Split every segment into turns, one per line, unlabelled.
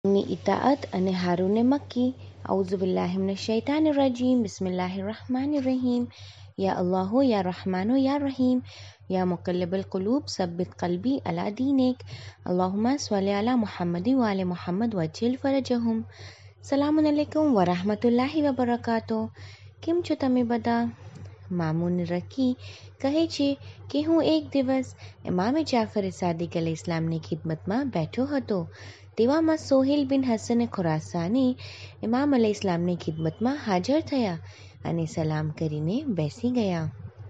ની ઇતાઅત અને હારૂને મક્કી. અઉઝુ બિલ્લાહિ મિનશ શૈતાનિર રજીમ. બિસ્મિલ્લાહિર રહમાનિર રહીમ. યા અલ્લાહુ યા રહમાનો યા રહીમ. યા મુકલ્લિબલ કુલૂબ સબ્બિત કલ્બી અલા દીનિક. અલ્લાहुम्मा स्वल्ली अला मुहम्मद व आले मुहम्मद वज्जिल फरजहुम. સલામુન અલૈકુમ વરહમતુલ્લાહિ વબરકાતુહ. કેમ છો તમે બધા? મામૂન રકી કહે છે કે હું એક દિવસ ઇમામે જાફર સાદિક અલૈહિસ્સલામની ખિદમતમાં બેઠો હતો. તેવામાં સોહેલ બિન હસન ખુરાસાની ઇમામ અલૈહિસ્સલામની ખિદમતમાં હાજર થયા અને સલામ કરીને બેસી ગયા.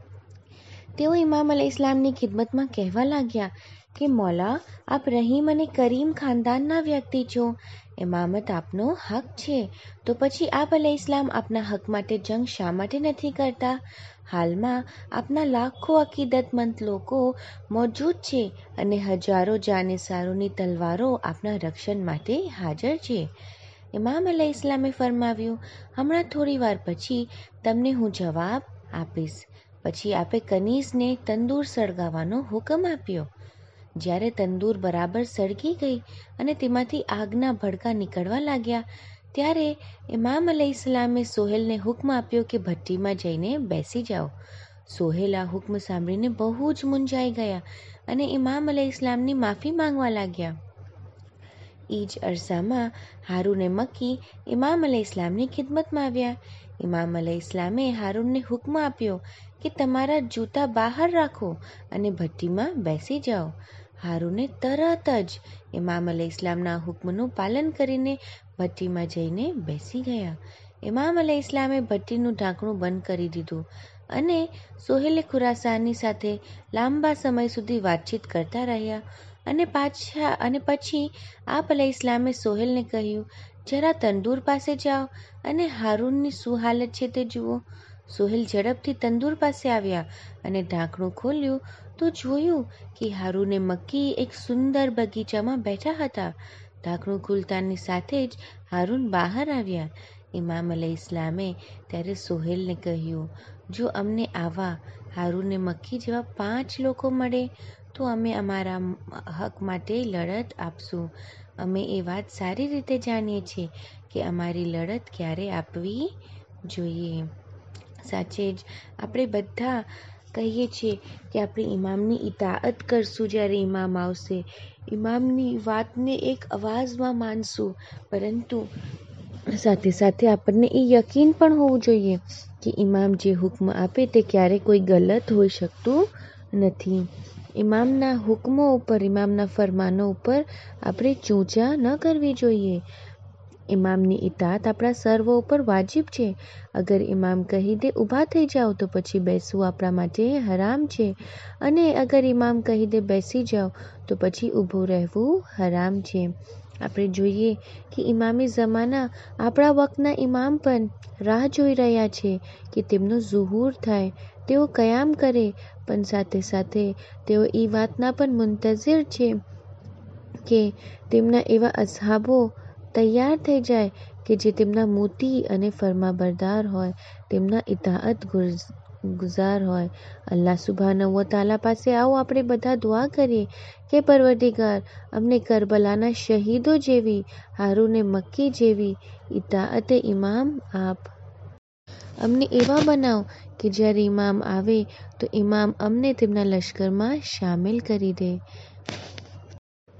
તેઓ ઇમામ અલૈહિસ્સલામની ખિદમતમાં કહેવા લાગ્યા કે મૌલા, આપ રહીમ અને કરીમ ખાનદાનના વ્યક્તિ છો. ઇમામત આપનો હક છે. તો પછી આપ અલૈહિસ્સલામ આપના હક માટે જંગ શા માટે નથી કરતા? હાલમાં આપના લાખો અકીદતમંદ લોકો મોજૂદ છે અને હજારો જાનિસારોની તલવારો આપના રક્ષણ માટે હાજર છે. ઇમામ અલૈહિસ્સલામે ફરમાવ્યું, હમણાં થોડી વાર પછી તમને હું જવાબ આપીશ. પછી આપે કનીઝને તંદૂર સળગાવવાનો હુકમ આપ્યો. જ્યારે તંદૂર બરાબર સળગી ગઈ અને તેમાંથી આગના ભડકા નીકળવા લાગ્યા, ત્યારે ઇમામ અલૈહિસ્સલામે સોહેલને હુક્મ આપ્યો કે ભઠ્ઠીમાં જઈને બેસી જાઓ. સોહેલ આ હુક્મ સાંભળીને બહુ જ મૂંઝાઈ ગયા અને ઇમામ અલૈહિસ્સલામની માફી માંગવા લાગ્યા. એ જ અરસામાં હારૂને મક્કી ઇમામ અલૈહિસ્સલામની ખિદમતમાં આવ્યા. ઇમામ અલૈહિસ્સલામે હારૂનને હુક્મ આપ્યો કે તમારા જૂતા બહાર રાખો અને ભઠ્ઠીમાં બેસી જાઓ. હારૂને તરત જ ઇમામ અલૈહિસ્સલામના હુક્મનું પાલન કરીને ભઠ્ઠીમાં જઈને બેસી ગયા. ઇમામ અલૈહિસ્સલામે ભઠ્ઠીનું ઢાંકણું બંધ કરી દીધું અને સોહેલ ખુરાસાની સાથે લાંબા સમય સુધી વાતચીત કરતા રહ્યા અને પછી આપ અલૈહિસ્સલામે સોહેલને કહ્યું, જરા તંદૂર પાસે જાઓ અને હારૂનની શું હાલત છે તે જુઓ. સોહેલ ઝડપથી તંદૂર પાસે આવ્યા અને ઢાંકણું ખોલ્યું તો જોયું કે હારૂને મક્કી એક સુંદર બગીચામાં બેઠા હતા. ઢાંકણું ખુલતાની સાથે જ હારૂન બહાર આવ્યા. ઇમામ અલૈહિસ્સલામે ત્યારે સોહેલને કહ્યું, જો અમને આવા હારૂને મક્કી જેવા 5 લોકો મળે તો અમે અમારા હક માટે લડત આપશું. અમે એ વાત સારી રીતે જાણીએ છીએ કે અમારી લડત ક્યારે આપવી જોઈએ. સાચે જ આપણે બધા કહીએ છીએ કે આપણે ઇમામની ઇતાઅત કરશું. જ્યારે ઇમામ આવશે, ઇમામની વાતને એક અવાજમાં માનશું, પરંતુ સાથે સાથે આપણને એ યકીન પણ હોવું જોઈએ કે ઇમામ જે હુક્મ આપે તે ક્યારેય કોઈ ગલત હોઈ શકતું નથી. ઇમામના હુક્મો ઉપર, ઇમામના ફરમાનો ઉપર આપણે ચૂંચા ન કરવી જોઈએ. ઇમામની ઇતાઅત આપણા સર્વ ઉપર વાજિબ છે. અગર ઇમામ કહી દે ઊભા થઈ જાઓ તો પછી બેસવું આપણા માટે હરામ છે, અને અગર ઇમામ કહી દે બેસી જાઓ તો પછી ઊભું રહેવું હરામ છે. આપણે જોઈએ કે ઇમામી ઝમાના આપણા વખતના ઇમામ પણ રાહ જોઈ રહ્યા છે કે તેમનો ઝુહૂર થાય, તેઓ કયામ કરે, પણ સાથે સાથે તેઓ એ વાતના પણ મુંતઝિર છે કે તેમના એવા અસહાબો તૈયાર થઈ જાય કે જે તેમના મોતી અને ફરમાબરદાર હોય, તેમના ઇતાઅત ગુઝાર હોય. અલ્લાહ સુબ્હાનહુ વ તઆલા પાસે આવો આપણે બધા દુઆ કરીએ કે પરવરદિગાર, અમને કરબલાના શહીદો જેવી, હારૂને મક્કી જેવી ઇતાઅતે ઇમામ આપ. અમને એવા બનાવ કે જ્યારે ઇમામ આવે તો ઇમામ અમને તેમના લશ્કરમાં શામિલ કરી દે.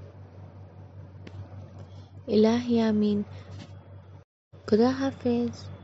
ઇલાહી આમીન. ખુદા હાફિઝ.